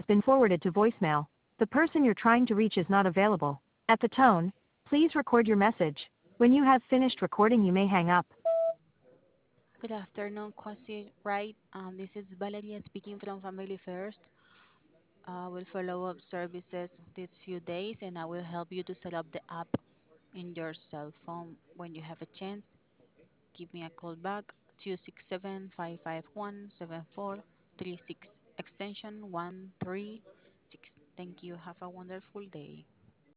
been forwarded to voicemail. The person you're trying to reach is not available. At the tone, please record your message. When you have finished recording, you may hang up. Good afternoon, Quasi. Right, this is Valeria speaking from Family First. We'll follow up services these few days, and I will help you to set up the app in your cell phone. When you have a chance, give me a call back, 267-551-7436, extension 136. Thank you. Have a wonderful day.